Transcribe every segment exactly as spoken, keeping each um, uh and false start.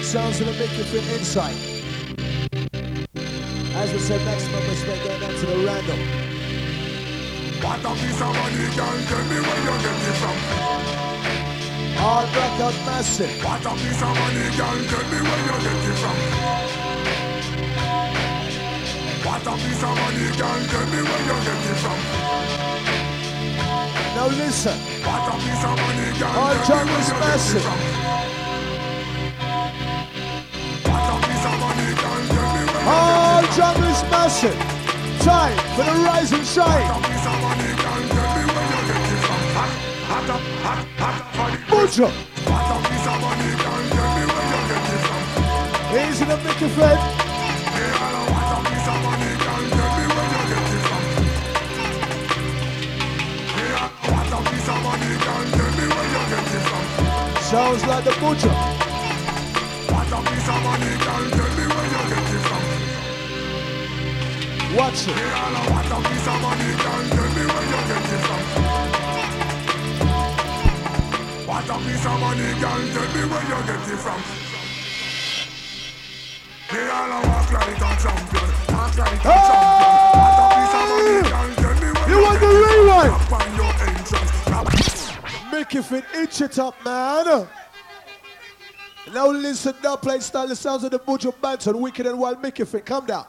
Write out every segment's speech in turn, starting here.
Sounds of the Mickey Fit inside. As we said, maximum respect going down to the random. What a piece of money, girl, tell me where you get it from. Hard rock out massive. What a piece of money, girl, tell me where you get it from. What a piece of money, girl, tell me where you get it from. Now listen. What a piece of money, girl, Hard tell me jungle where is you get it massive. from. What a piece of money, girl, tell me where you Hard get it from. jungle is massive. Time for the rise and shine. What a piece of money, girl, tell me where you get it from. Hot, hot, hot, hot for the Butcher. What a piece of money, girl, tell me where you get it from. Here's the Mickey Fit. Hey, hello, what a piece of money, girl, tell me where you get it from. Hey, what a piece of money, girl, tell me where you get it from. Sounds like the Butcher. What a piece of money, girl, tell me where you get it from. Watch it. Hey, hello, what a piece of money, girl, tell me where you get it from. What a piece of money, girl, tell me where you get it from. Hey, hello, walk like a champion, walk like a champion. What a piece of money, girl, tell me where You you want get the it from. rewind? Up on your entrance. Mickey Fit, itch it up, man. Now listen, now play style the sounds of the Butcher Banton, Wicked and Wild Mickey Fit. Come down.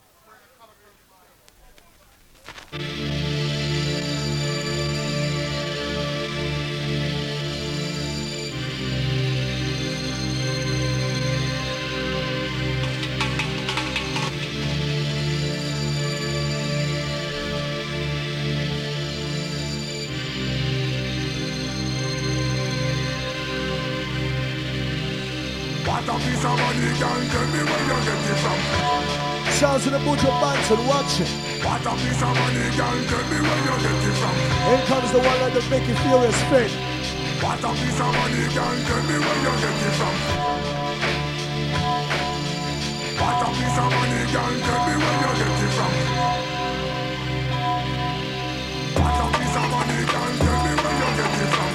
What a piece of money, girl, tell me where you get it from. Sounds of the Butcher Banton, watch it. What a piece of money, girl, tell me where you get it from. Here comes the one like the Mickey Furious Fit. What a piece of money, girl, tell me where you get it from. What a piece of money, girl, tell me where you get it from. What a piece of money, girl, tell me where you get it from.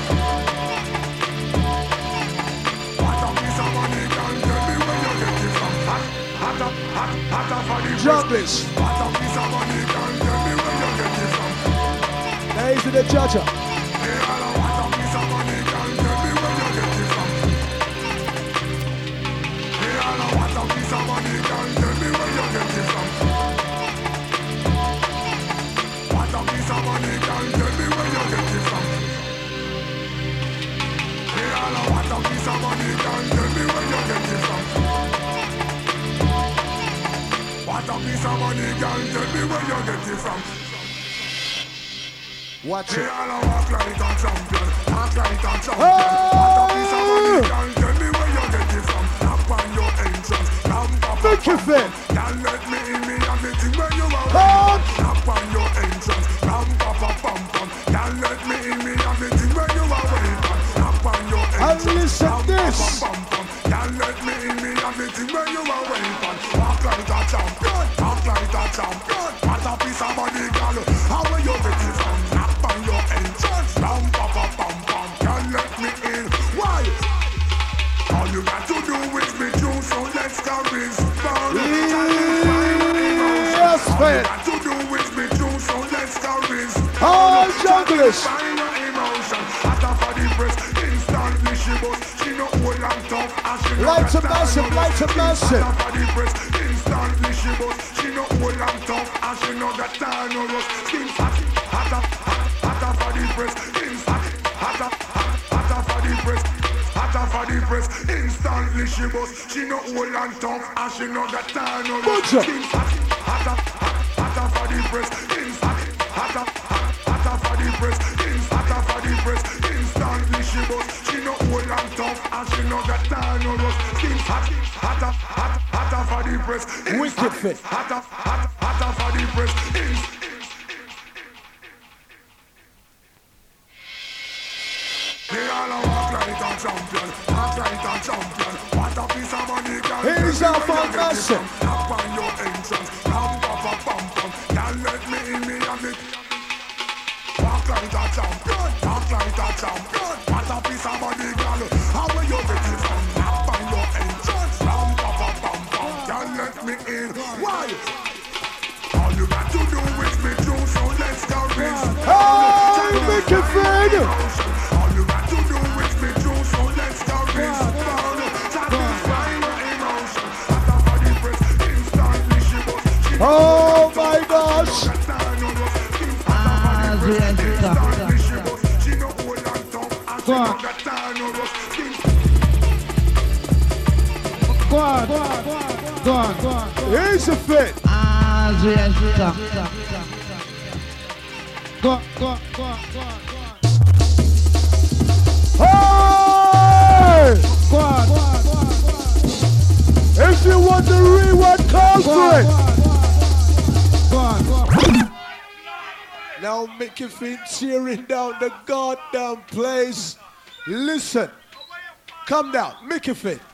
What a piece of money, girl, tell me where you get it from. Hot, hot, hot, hot for the Junglish. What a piece of money, girl, tell me where you get it from. Now he's the judger. Hey, hello, what a piece of money, girl, tell me where you get it from. Hey, hello, what a piece of money, girl, tell me where you get it from. What a piece of money, girl, tell me where you get it from. Hey, hello, what a piece of money, girl, tell me where you get it from. What a piece of money, girl, tell me where you get it from. Watch Hey, it. I'll walk like a champion, walk like a champion. What a piece of money, girl, tell me where you get it from. Knock on your entrance, ram pa pa Mickey pa Fit. pa. Girl, let me in, me have the thing where you are. Hard. Knock on your entrance, ram pa pa pam pam. Girl, let me in, me have the thing where you are waiting. Knock on your And entrance, listen ram pa this. pa pam pam. Girl, let me in, me have the thing where you are waiting. Walk like a champion, walk like a champion. What a piece of money, girl, how will you get it from? Knock on your entrance, ram pa pa pam pam. Girl, let me in, why? All you got to do is be true, so let's go respond. Yes, All you man. got to do is be true, so let's go respond. All junglers. Find your emotion, hotter for the breast, instantly she bust. She no hold and tough, and she no Light got to massive, time. light to massive. Hotter for the breast, instantly she bust. She no hold and tough, and she no got time no rush. Skin hot, hotter, hot, hotter for the breast, instantly, hotter, hot, hotter for the breast, hotter for the breast, instantly she bust. She no hold and tough, and she no got time no rush. Butcher. Skin hot, hotter, hot, hotter for the breast, instantly, hotter, hot, hotter for the breast, hotter for the breast, instantly she bust. She no hold and tough, and she no got time no rush. Skin hot, hotter, hot, hotter for the breast, Wicked Fit. hotter, hot, hotter for the breast. They all a walk like a champion, walk like a champion. What a piece of money, girl. Here's our fun massive. Knock on your entrance, ram pa pa pam pam. Girl, let me in, me have it. Walk like a champion, walk like a champion. What a piece of money, girl. How will you get it from? Knock on your entrance, Oh my gosh. Go on. Go on, go on, go on, go on. Here's a fit. Ah, Zuyazita. Go on, go on, go on, go on, go on. Hey! Go on, go on, go on, go on. If you want the rewind, call for it. Go on, go on. Now make you feel tearing down the goddamn place. Listen. Come down. Make it fit.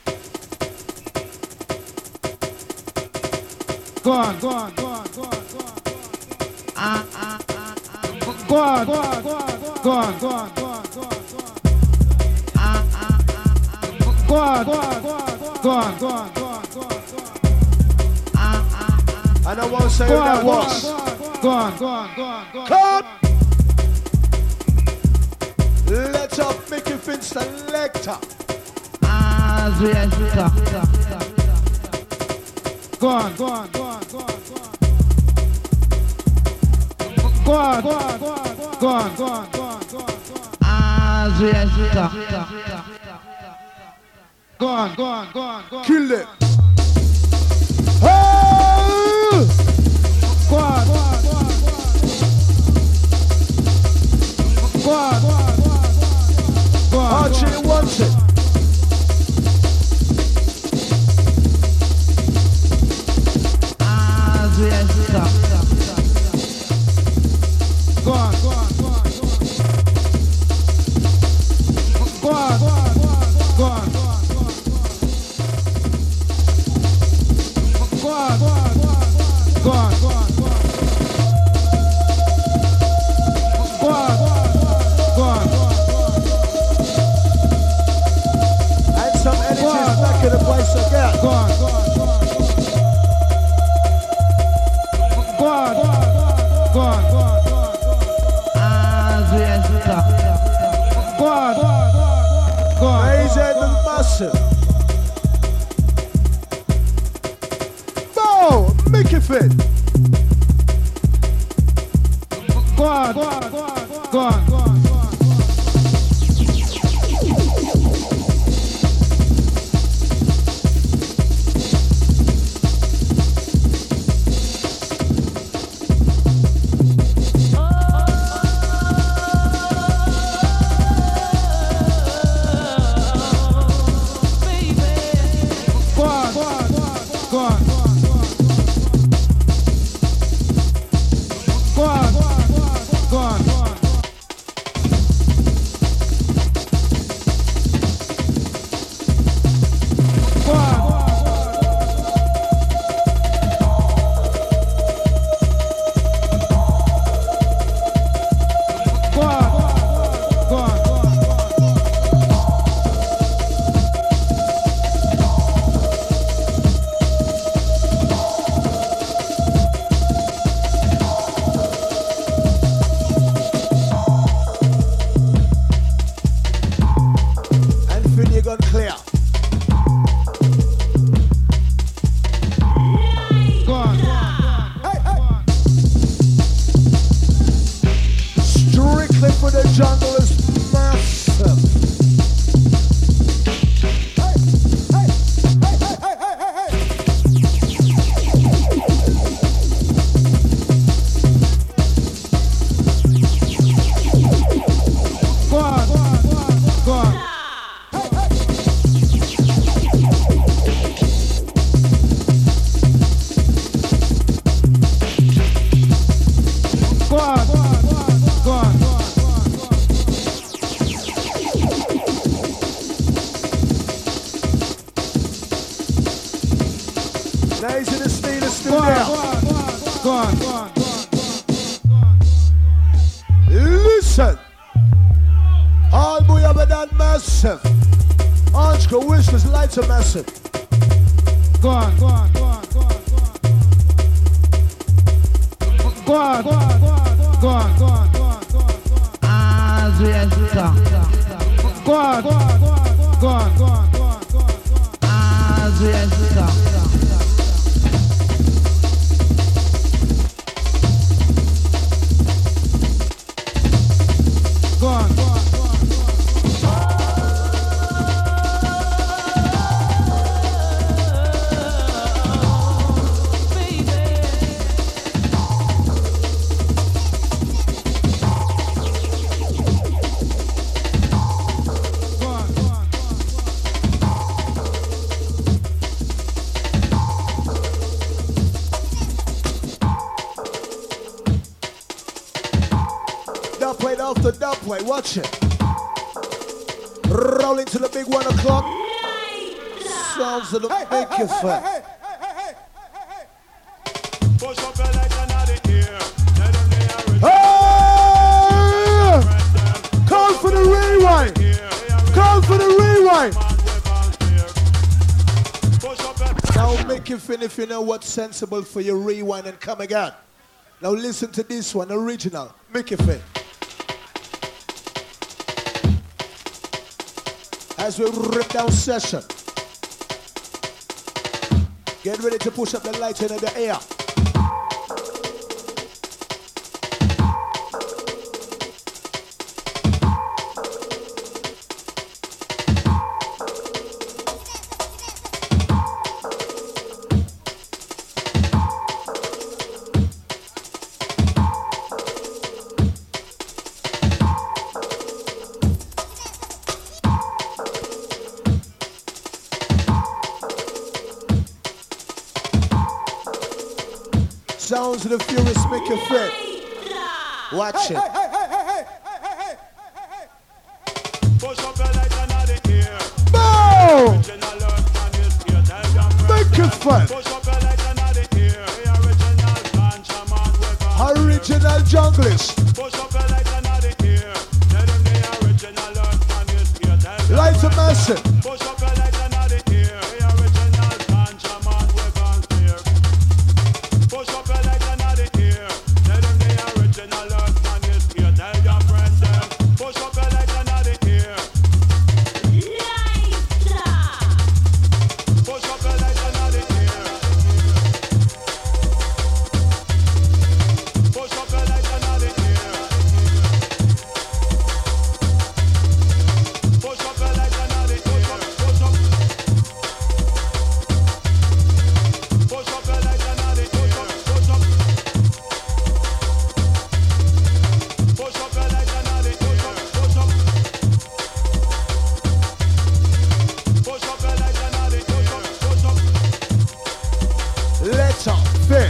Go on, go on, go on, go on, go on. Ah, ah, ah, ah. Go on, go on, go on, go on, go on, go on, go on, go on. Ah, ah, ah, ah. Go on, go on, go on, go on, go on, go on, go on, go on. Ah, ah, ah. And I won't say who that was. Go on, go on, go on, go on. Come! Let's up make you feel selector. Ah, Zuyazita. Go on, go on, go on, go on, go on. Go on, go on, go on, go on, go on, go on, go on. Ah, Zuyazita. Go on, go on, go on, go on. Kill it. Hey! Go on, go on, go on, go on. Go on, go on, go on, go on. Archie wants it. Zuyazita. Go on, go on, go on, go on. Go on, go on, go on, go on, go on, go on, go on. Go on, go on, go on, go on, go on, go on, go on. Go on, go on, go on. And some energy is back in the place again. Go on, go on, go on. Go on, go on, go on, go on, go on. Ah, Zuyazita. Go on, go on, go on. Raise it the massive. Bow, make it fit. Go on, go on, go on, go on, go on, go on. Listen, all boy have done massive. Orange go wish this lights are massive. Go on, go on, go on, go on, go on. Go on, go on, go on, go on, go on, go on, go on. Ah, Zuyazita. Go on, go on, go on, go on, go on, go on, go on. Ah, Zuyazita. off the dump way, watch it. Roll into the big one o'clock. Sounds of the Hey, big hey, effect. hey, hey, hey, hey, hey, hey. Push up your legs and out the ear. Let them be a rich. Hey! Call for the rewind. Call for the rewind. Now make it fin if you know what's sensible for your rewind and come again. Now listen to this one, original. Make it fin. As we rip down session. Get ready to push up the lights into the air. Sounds of the Furious make you fit. Watch it. Push up your legs and out the ear. Boom! Original earth man is here. Tell your friends. Make it fun. Push up your legs and out the ear. The original ganja man with a Original junglist. push up your legs and out the ear. Tell them the original earth man is here. Tell your Lights are friends. massive. Push up your legs and out the ear. The original ganja man with a spear. Push up your legs and out the ear. Tell them the original earth man is here. Tell your friends them. Push up your legs and out the ear. Push up your legs and out the ear. Push up your legs and out the ear. Push up your legs and out the ear. Push up. Push up your legs and out the ear. Push up. Push up your legs and out the ear. Push up. Push up your legs and out the ear. Push up. Let's up fit.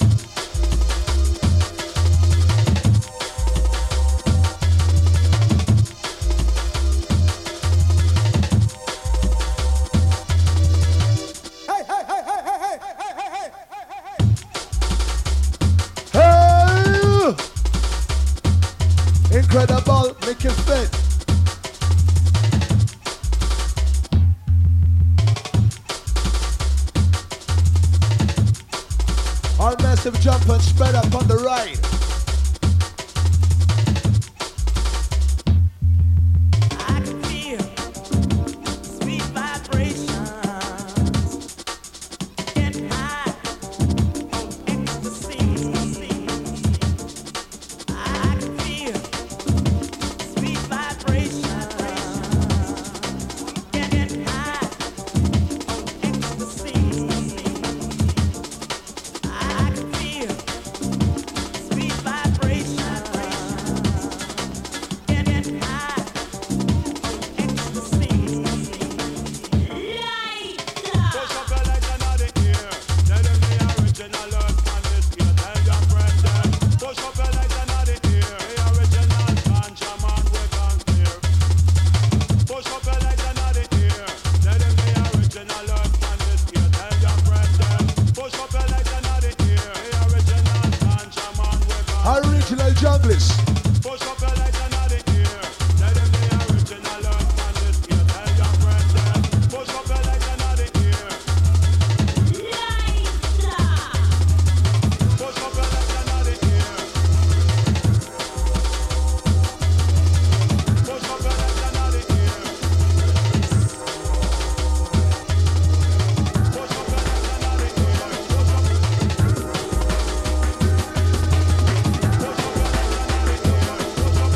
Hey, hey, hey, hey, hey, hey, hey, hey, hey, hey, hey. Hey! Incredible, make it fit. Our massive jump and spread up on the right. I can feel sweet vibrations, getting high on ecstasy. I can feel sweet vibrations, getting high on ecstasy. I can feel sweet vibrations, getting high on ecstasy. Push up your legs and out the ear. Tell them the original earth man is here. Tell your friends them. Push up your legs and out the ear. The original ganja man with a spear. Push up your legs and out the ear. Tell them the original earth man is here. Tell your friends them. Push up your legs and out the ear. The original ganja man with a Original junglist. push up your legs and out the ear. Tell them the original earth man is here. Tell your friends them. Push up your legs and out the ear. Push up your legs and out the ear. Push up your legs and out the ear. Push up your legs and out the ear. Push up. Push up your legs and out the ear. Push up.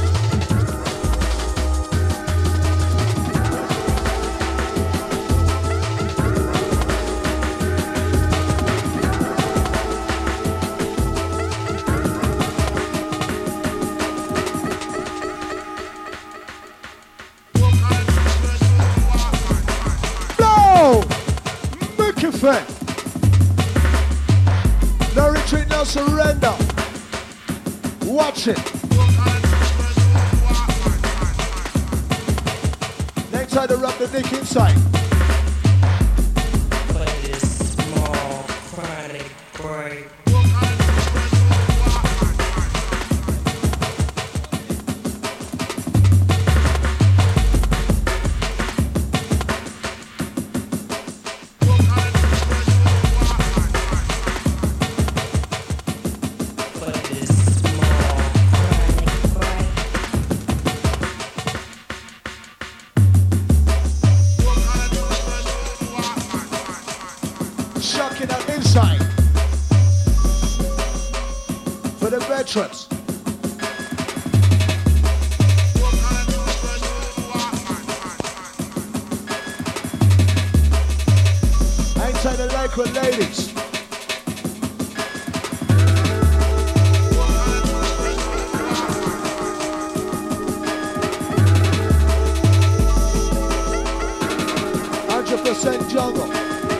Blow! Make it fit. No retreat, no surrender. Watch it. Inside the rap, the dick inside. For this small chronic break. Shocking up inside. For the veterans. Inside the Lycra ladies. Hundred percent jungle.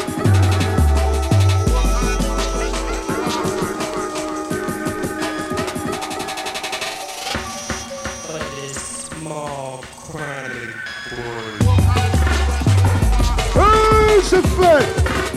Who's the fit?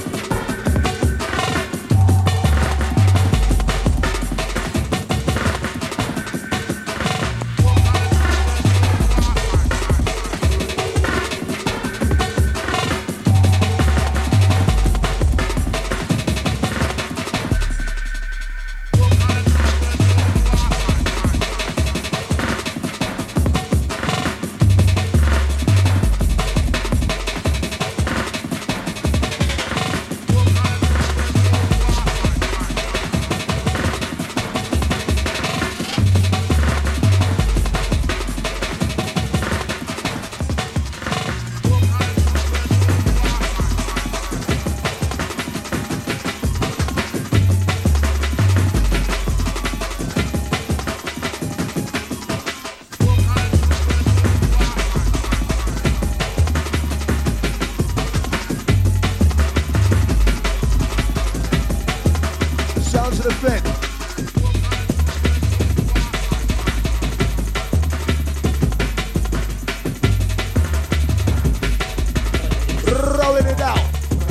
To the fit. Rolling it out.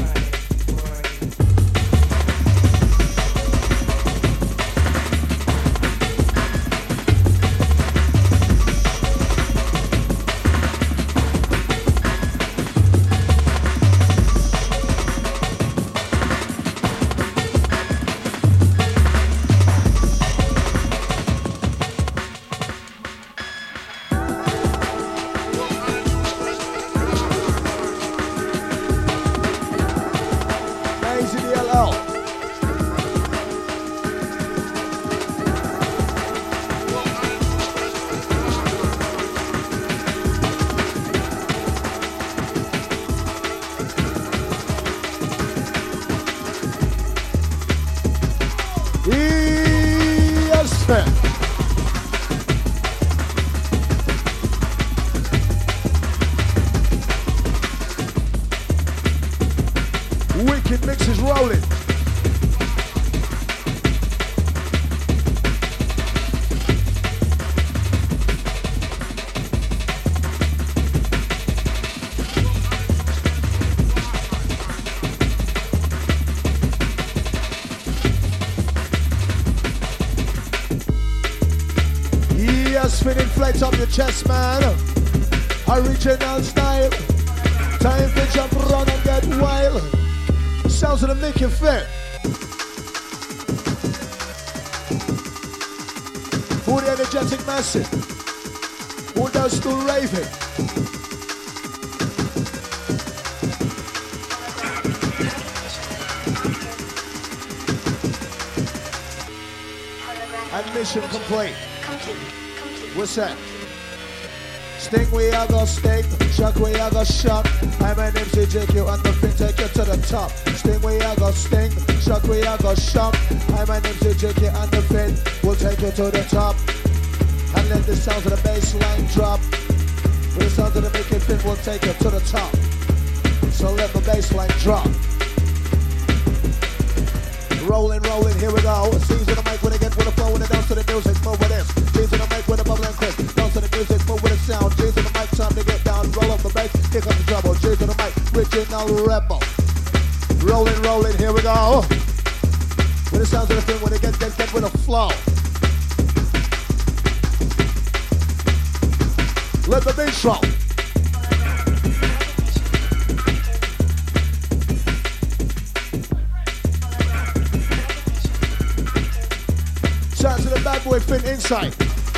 Wicked mix is rolling. Yes, spinning flights up your chest, man. Original style. Time to jump around and get wild. Sounds of the make you fit. Who the energetic massive? Who does still raving? And mission complete. What's that? Sting we are gonna sting, shock we are gonna shock. I'm an M C J Q and the fin take you to the top. Sting we are gonna sting, shock we are gonna shock. I'm an M C J Q and the fin will take you to the top. And let the sounds of the bass line drop. With the sounds of the making fin will take you to the top. So let the bass line drop. Rolling, rolling, here we go. Season the mic when it gets with the flow and it down to the music, move with this. Season the mic with the bubble and quick, down to the music, move with the sound. Season the mic, time to get down, roll up the bass. Here comes the trouble. J to the mic. Original rebel. Rolling, rolling. Here we go. When it sounds of the thing, when it gets, gets, gets with a flow. Let the bass roll. Shout out to the bad boy Finn inside.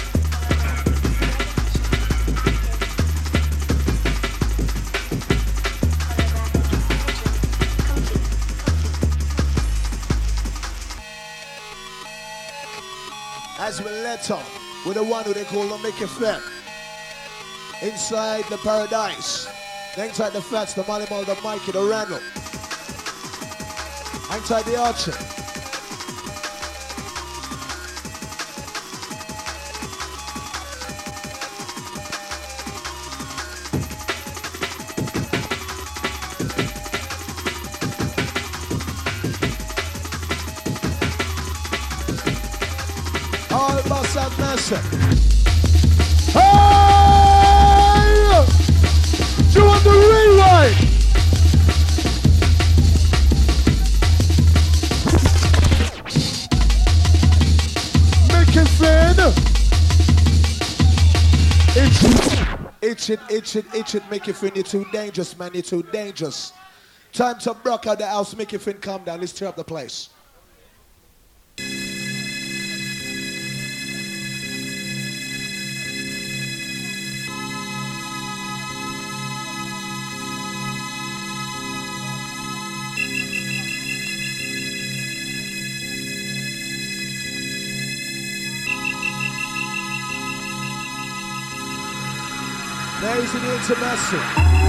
As we let off with the one who they call them Make It Fit. Inside the Paradise. Inside the Fats, the Molly Mall, the Mikey, the Randall. Inside the Archer. All boss and massive. Hey! Do you want the rewind? Make it fin. Itch it, itch it, itch it, make it fin. You're too dangerous, man. You're too dangerous. Time to block out the house, make it fin, calm down. Let's tear up the place. There's an intermessi.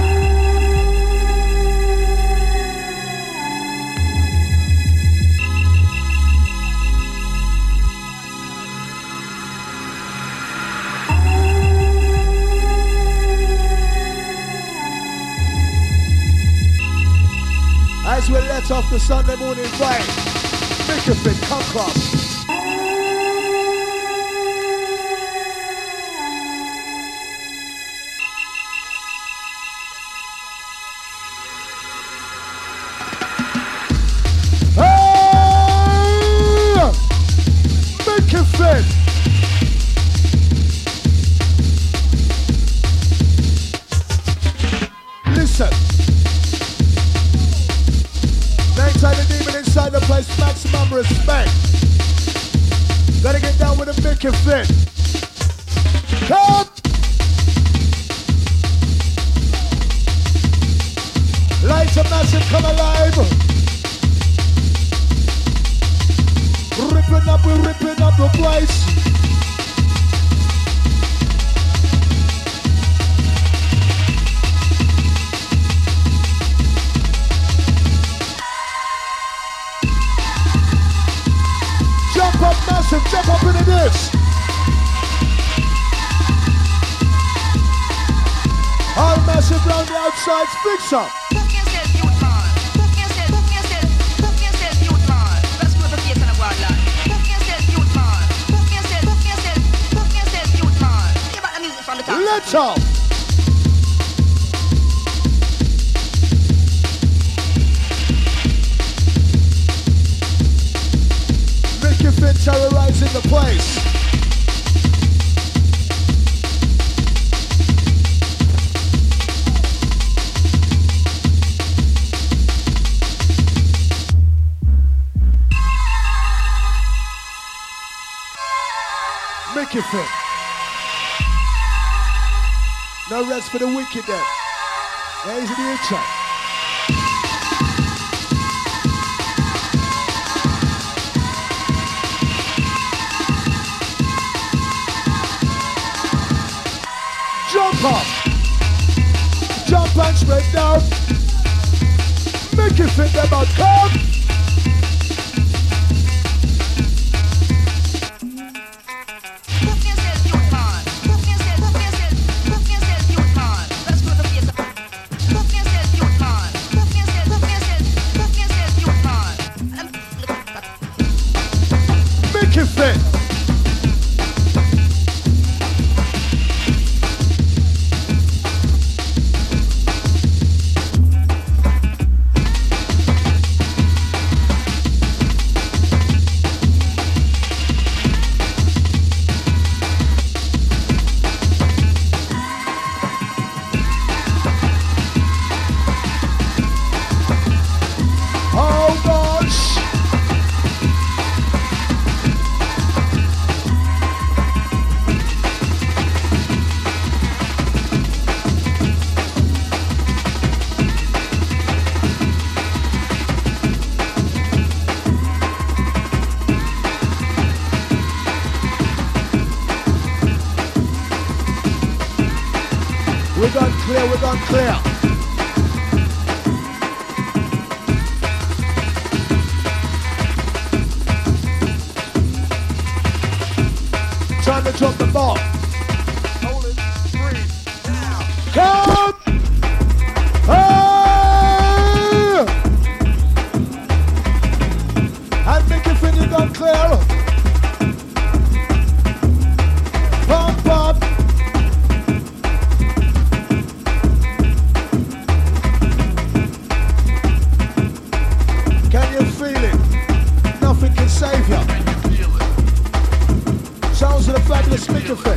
As we let off the Sunday morning vibe, make a fit, come cross. Listen. Nighttime the demon inside the place, maximum respect. Gotta get down with a Mickey Fit. Come! Lights are massive, come alive. Ripping up, we're ripping up the place. Jump up massive, jump up into this. All massive round the outside, fix up. Let's off. Make your fit terrorizing the place. Make your fit. No rest for the wicked then. There's the intro. Jump up. Jump and straight down. Make it fit them out. Come. Make it fit. clear, we're gone clear. Time to drop the ball. Hold it, breathe, now. Come! Hey! And make it feel you gone clear. Pump up. Can you feel it? Nothing can save you. Sounds of the fabulous Mickey Fit.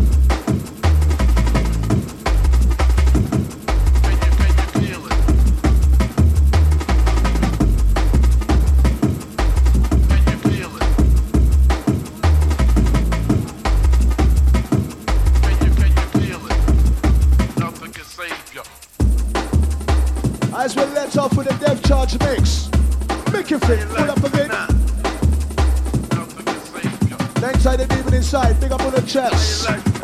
As we let off with the Dev Charge mix, Mickey Fit, pull up again. Next side and even inside, big up on the chest.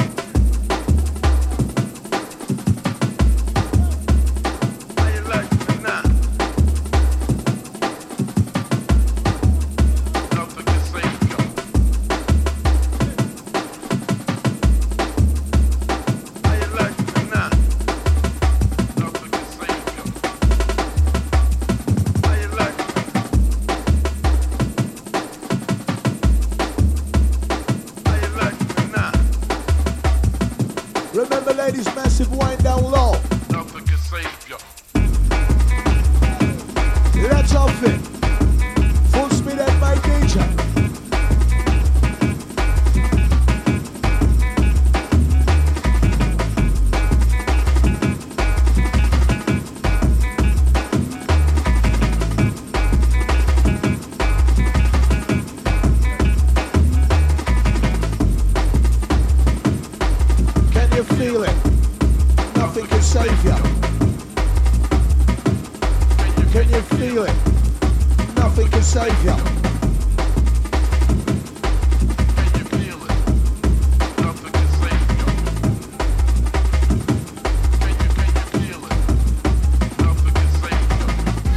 Remember, ladies, massive wind down low. Nothing can save you. Let's off it. Full speed at my D J. Feel it. Nothing can save you. Can you feel it? Nothing can save you. Can you feel it? Nothing can save you. Can you, can you feel it? Nothing can save you.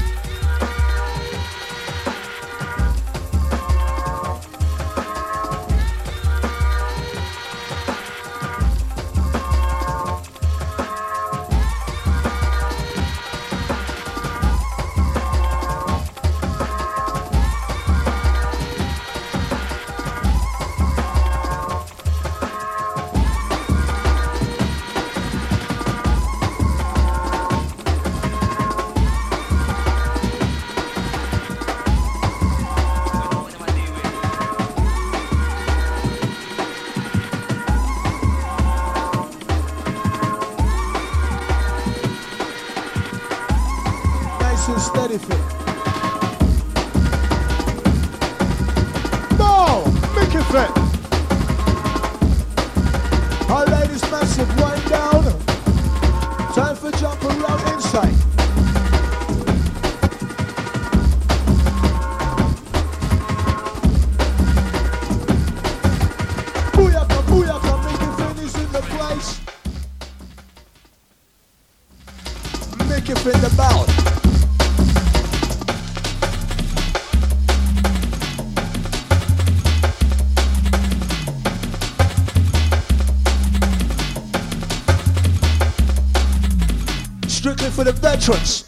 And steady fit. No! Mickey Fit. Our ladies massive wind down. Time for jump around inside. Booyaka, booyaka, Mickey Fit is in the place. Mickey Fit the bout. Strictly for the veterans.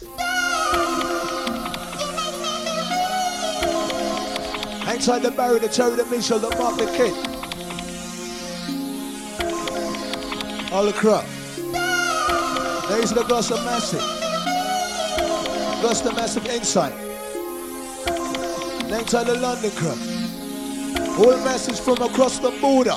Inside the Barry, the Terry, the Mitchell, the Mark, the Kid. All the crap. There's the Gloucester Massive. Gloucester Massive inside. Inside the London crap. All messages from across the border.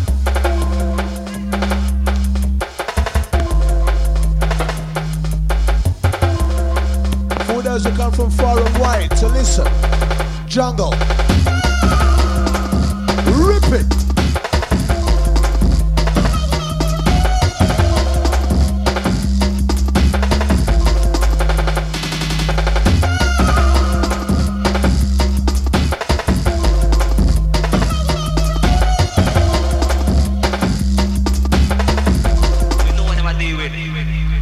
Those who come from far and wide to listen. Jungle. Rip it. You know what I'm dealing with.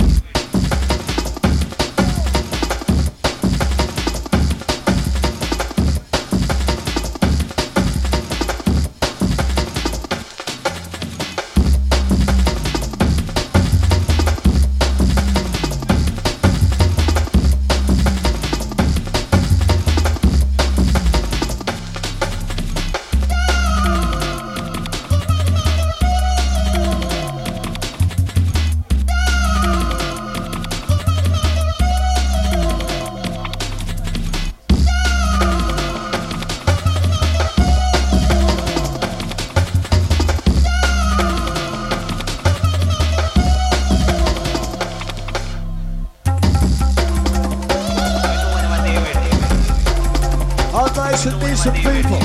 nice and decent people.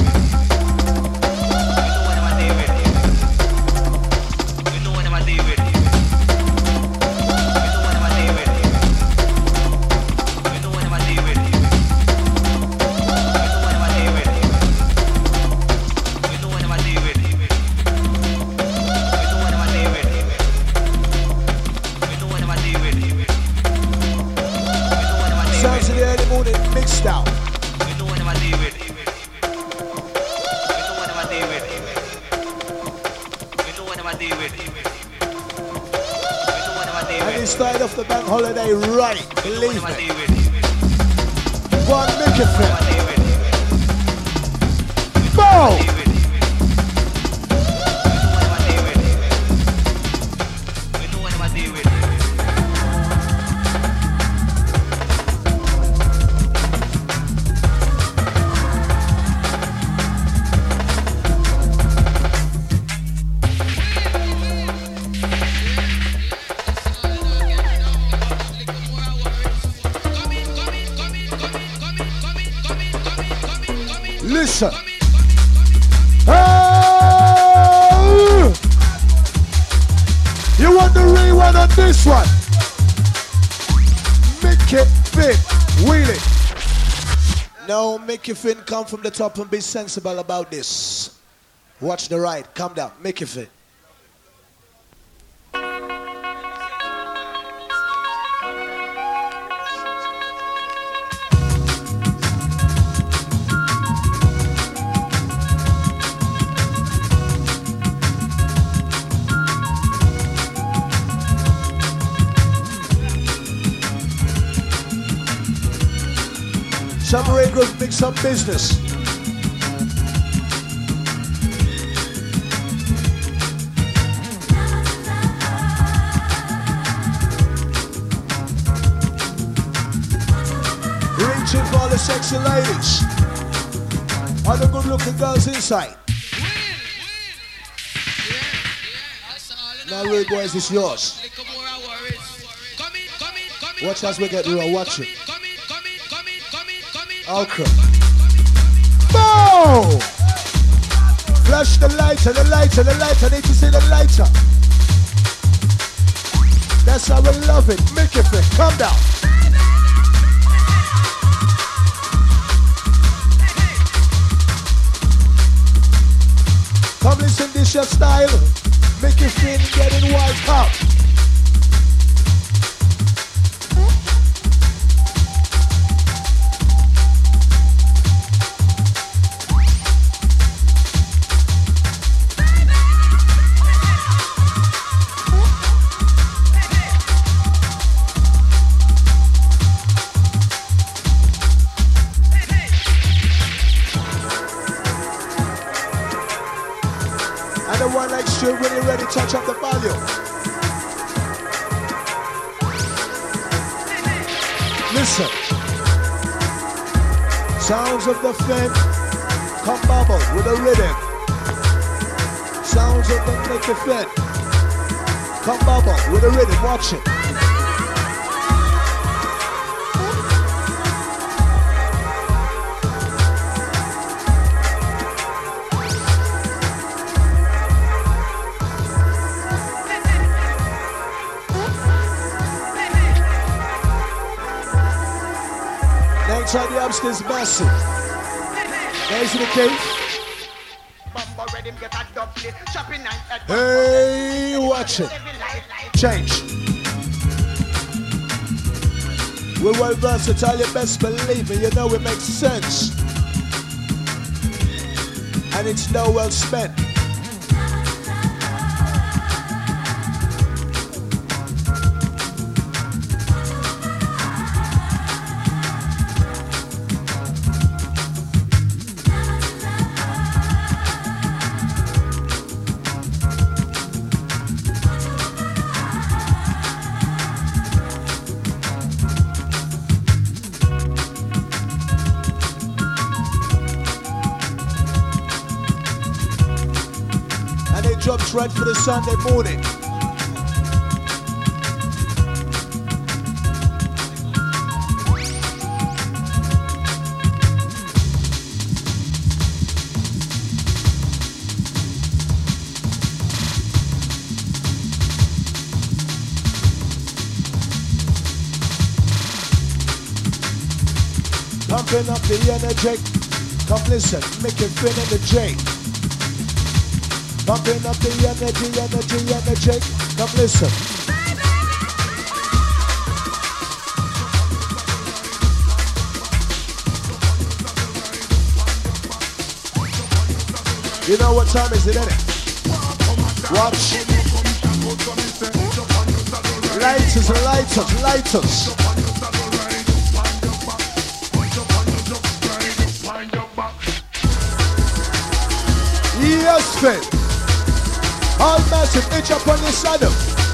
Sounds in the early morning mixed out. And he started off the bank holiday right, believe me. One microphone. Boom! Listen. Oh! You want the rewind on this one? Make it fit, wheel it. No, make it fit, come from the top and be sensible about this. Watch the ride, calm down, make it fit. Submarine Group, make some business. Reaching for the sexy ladies. All the good looking girls inside. Now, rude boys, it's yours. Watch as we get real, watch it. Okay. Boom! Flash the lighter, the lighter, the lighter. Need to see the lighter. That's how we love it. Make it fit. Calm down. Come listen this your style. Make it fit, getting wild up. When you're ready, touch up the volume. Listen. Sounds of the fin come bubble with a rhythm. Sounds of the make the fin come bubble with a rhythm. Watch it. Inside the upstairs massive. Guys in the cave. Hey, watch it. Change. We're well versatile, you best believe me. You know it makes sense. And it's no well spent. Drops right for the Sunday morning. pumping up the energy. Come listen, make it feel energy. Pumping up the energy, energy, energy. Come listen. You know what time is it, innit? Watch. Lighters, lighters, lighters. Yes, Finn. All massive, itch up on your saddle.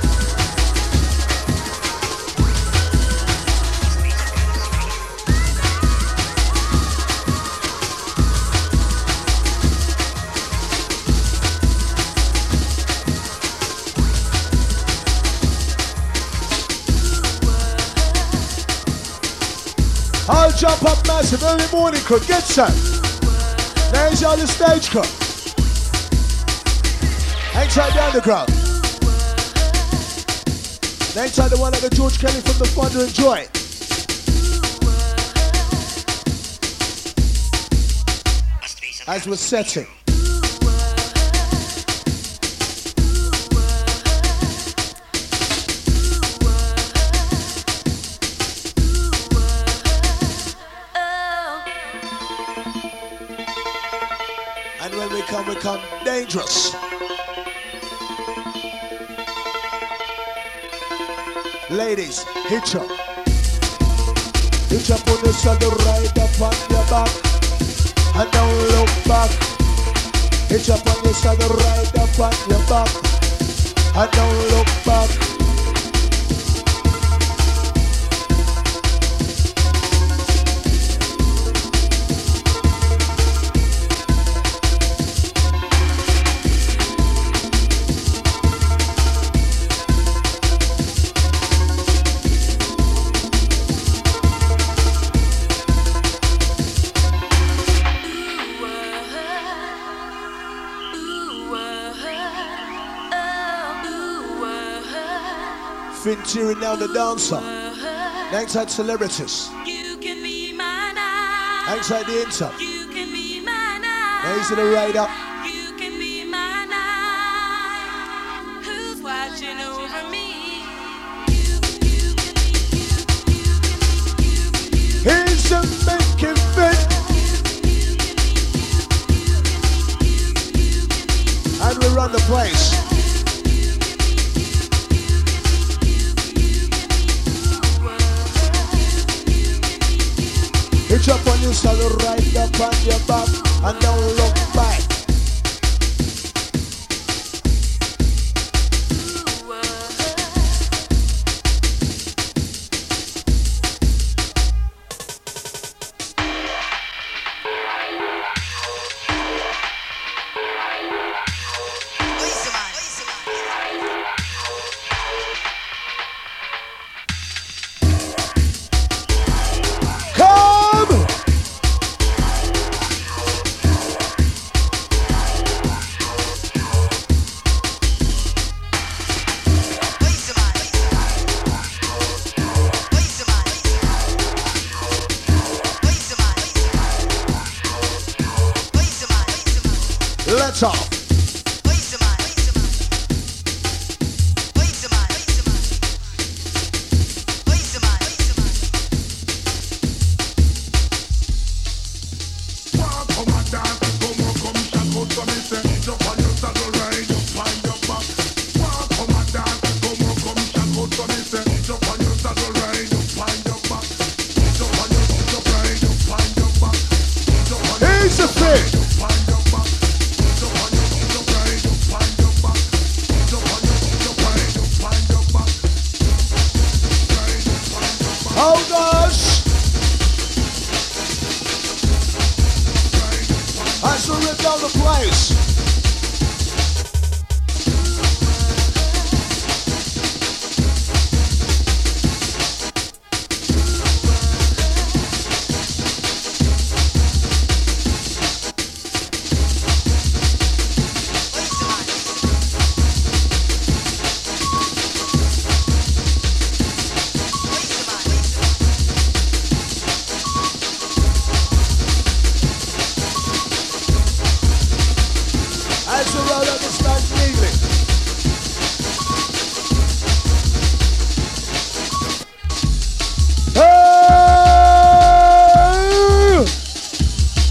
I'll jump up massive early morning, could get some. There's all the stage cut. Outside the underground. Next time the one like the George Kelly from the Thunder and Joy. As we're setting. And when we come, we come dangerous. Ladies, hitch up. Hitch up on the saddle, right up on your back. And don't look back. Hitch up on your saddle, right up on your back. And don't look back. Fin cheering down the dancer. Alongside celebrities. You can be mine. Now. Alongside the inter. You can be mine. Now. Now he's in the right up. You can be mine. Now. Who's watching over me? You, you can be, you, you can be, you, you. Here's a making fit. And we run the place. Hitch up on your saddle, right up on your back, and don't look back. Let's off. Here's the thing. Oh gosh! I shall rip down the place.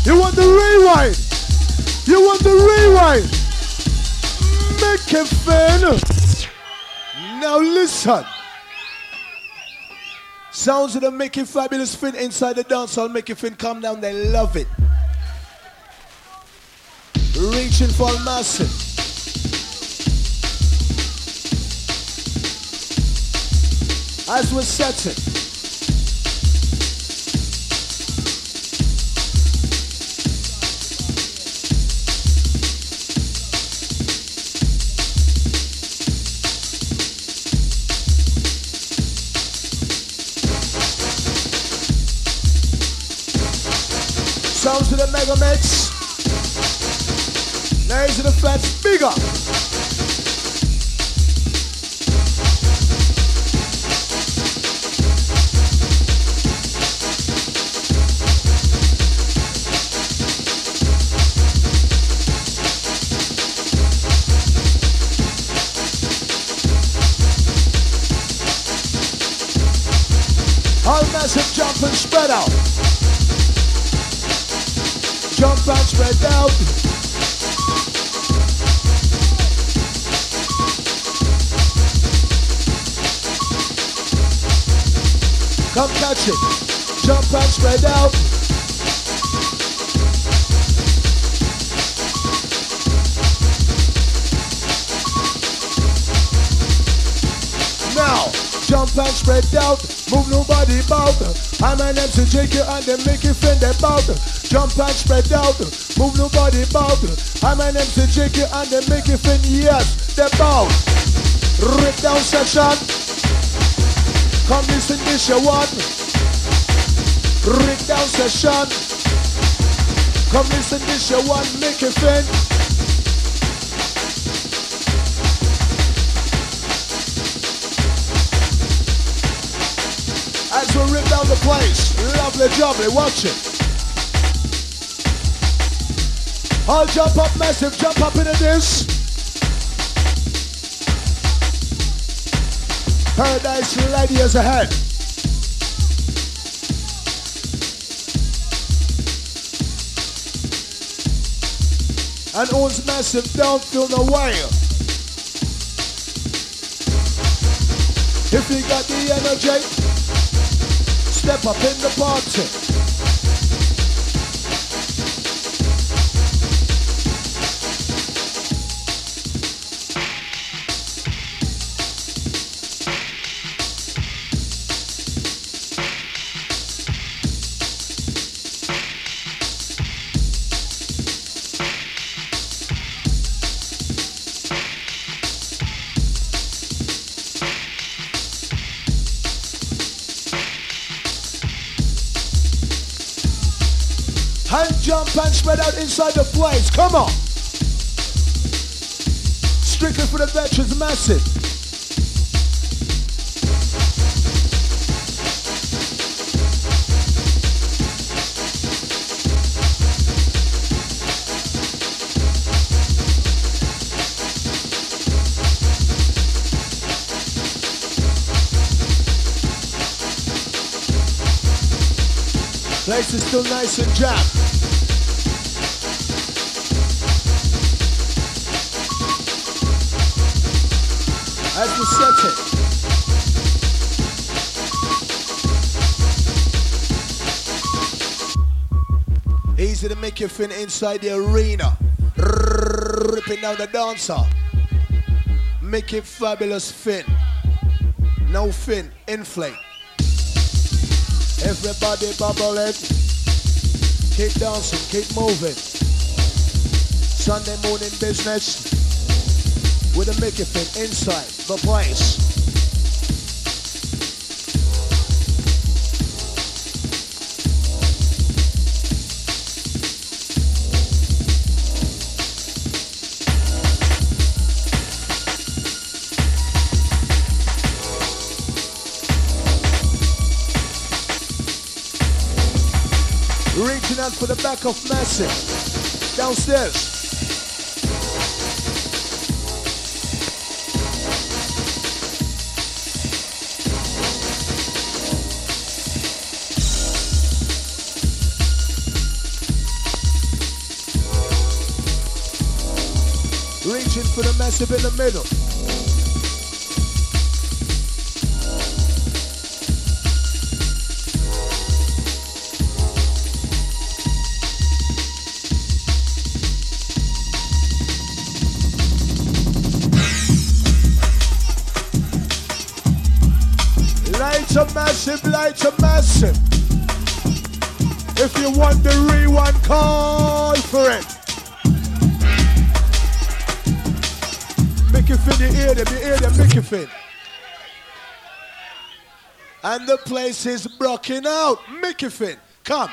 You want the rewind? You want the rewind? Make it fun. Now listen. Sounds of the Mickey Fabulous Fin inside the dancehall. Mickey Fin come down, they love it. Reaching for massive. As we're setting. Sounds to the Mega Mix. Ladies and the fans, bigger. All massive jump and spread out. Jump and spread out. Come catch it. Jump and spread out. Now, jump and spread out. Move nobody bout. I'm an M C J Q and they make it fend about. Jump and spread out. Move nobody bout. I'm an M C J Q and they make it fend. Yes, they bout. Rip down session. Come listen this your one. Rip down session. Come listen this your one. Make it fend. As we rip down the place, lovely jubbly, watch it. I'll jump up massive, jump up into this. Paradise lady is ahead. And owns massive, don't feel no way. If you got the energy, step up in the party. Hand jump and spread out inside the place. Come on. Strictly for the veterans, massive. Place is still nice and jammed. As we set it. Easy to make you fin inside the arena. Ripping down the dancer. Make it fabulous fin. No fin, inflate. Everybody bubble it. Keep dancing, keep moving. Sunday morning business with a Mickey Fin inside the place. Reaching out for the back of Massive. Downstairs. Reaching for the massive in the middle. Lights are massive, lights are massive. If you want the rewind, call for it. Mickey Finn, you hear them, you hear them, Mickey Finn. And the place is blocking out. Mickey Finn, come.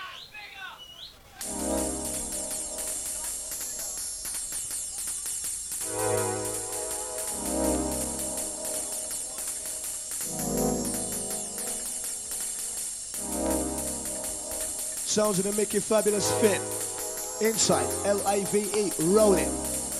Sounds of the Mickey Fabulous Finn. Inside, L I V E, rolling.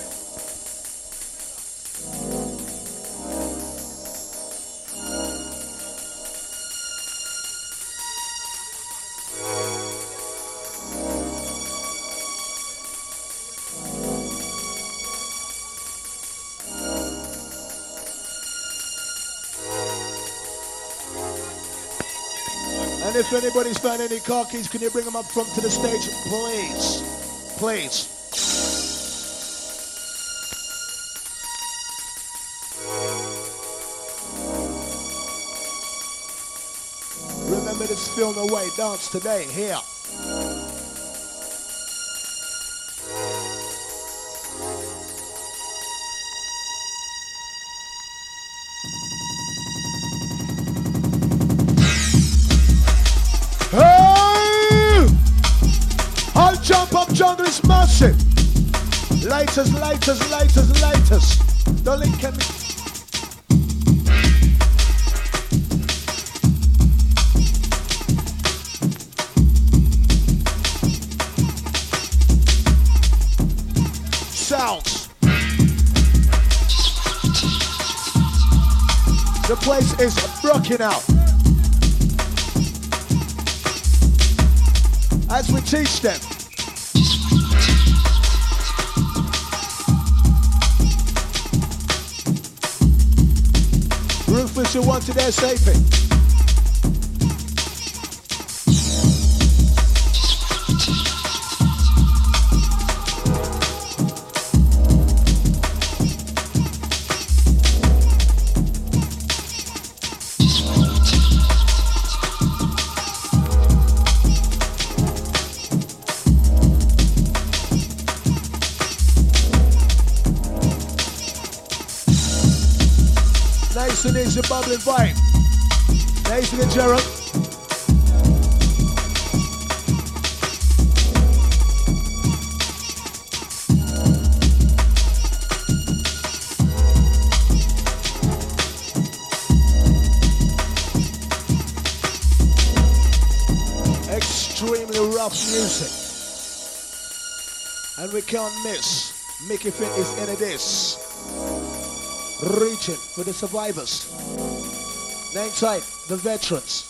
And if anybody's found any car keys, can you bring them up front to the stage, please? Please. Remember this Film Away dance today, here. Jungle is massive. Lighters, lighters, lighters, lighters. The link can be. Sounds. The place is rocking out. As we teach them. Rufus, you wanted there, safe it. Nice and easy bubbling vibe. Nice and Gerald. Extremely rough music. And we can't miss. Mickey Finn is into this. Reaching for the survivors. Nine side, the veterans.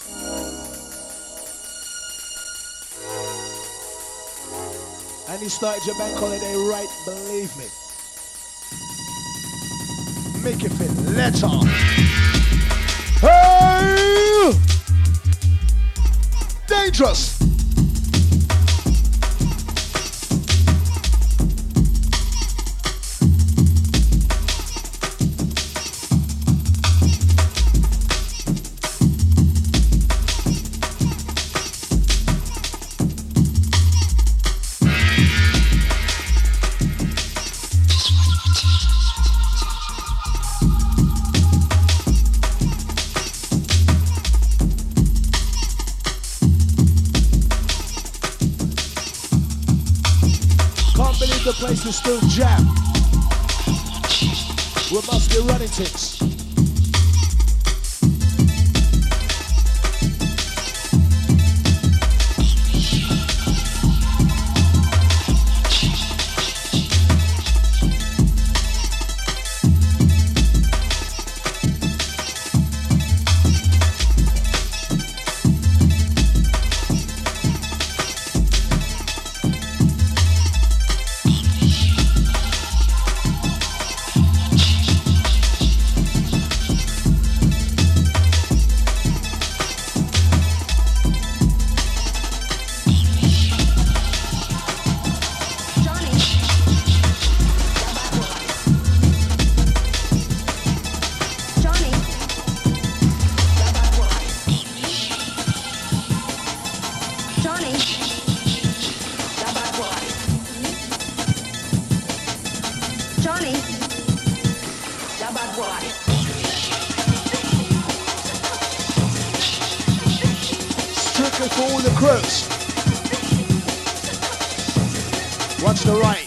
And he started your bank holiday right, believe me. Mickey Finn, let's on. Hey! Dangerous. The place is still jammed. We must be running things. Johnny. Yeah, bad boy. Strictly for all the crews. Watch the right.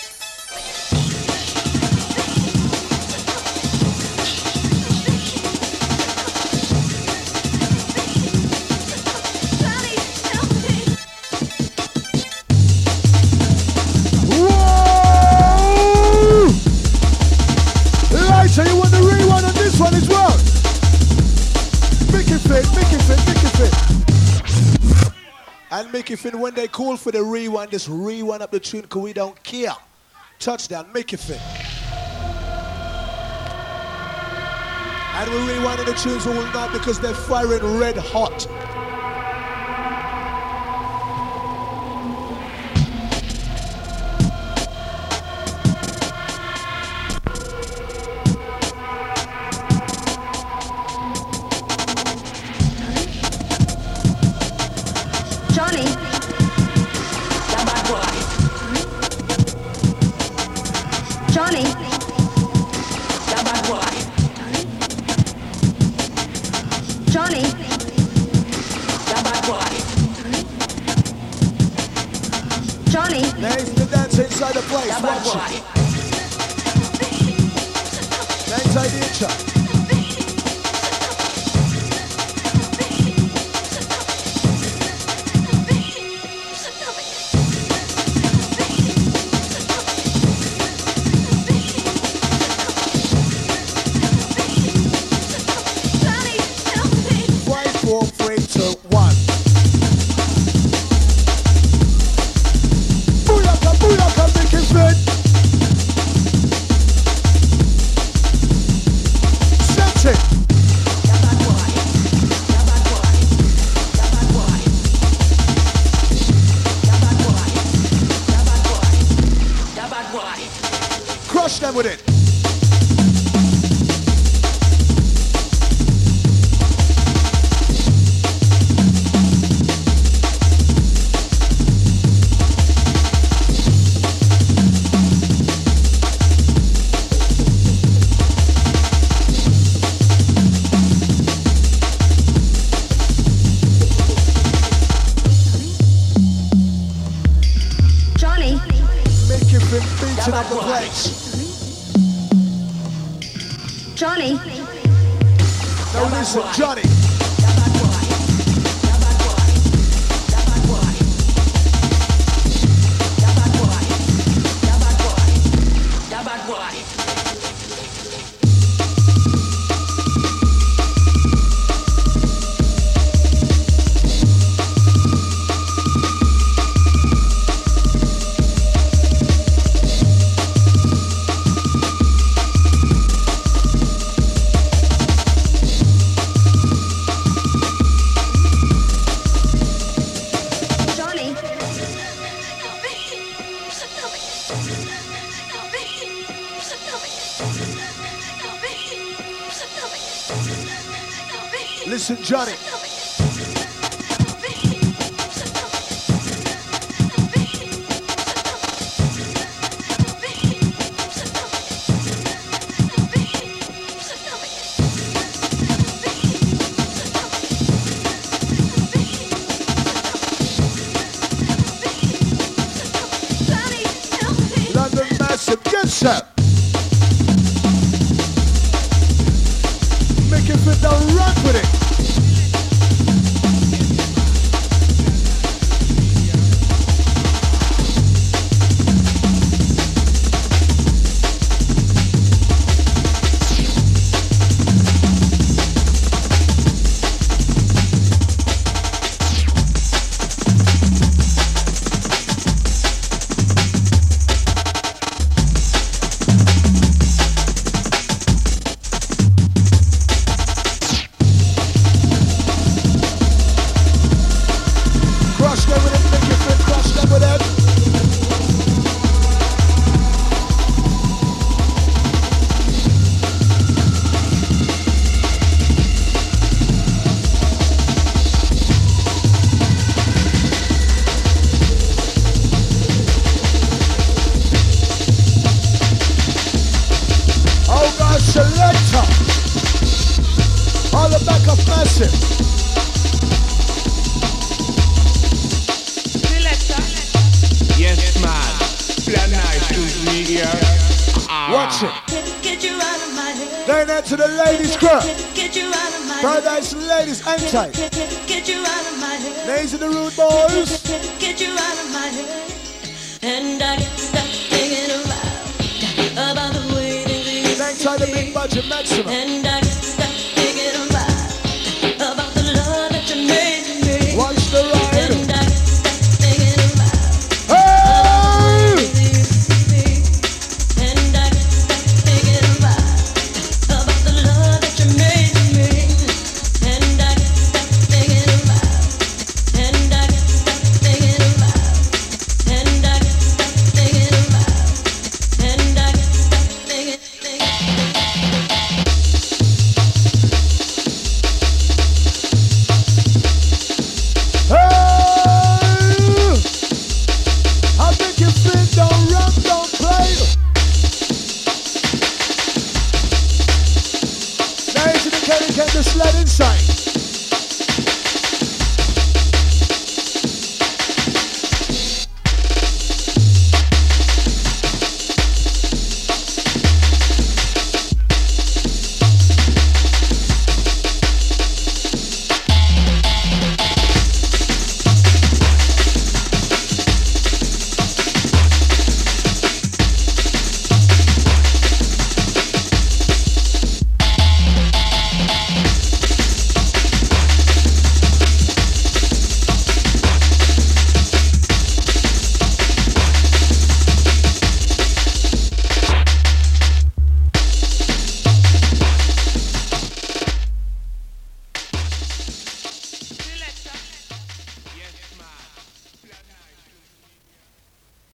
So you want the rewind on this one as well? Make it fit, make it fit, make it fit. And make it fit when they call for the rewind, just rewind up the tune because we don't care. Touchdown, make it fit. And we're rewinding the tunes all night because they're firing red hot. Johnny. Now listen, Johnny. Listen, Johnny. London Massive, yes sir. Make it fit down, run with it. Watch it. Get you out of my head. Going out to the ladies' club. Get you out of my Paradise to the ladies, hang tight. Get you out of my head. Ladies in the rude boys. Get you out of my head. And I can't stop thinking about, about the way that you Hang tight, the big budget maximum. and I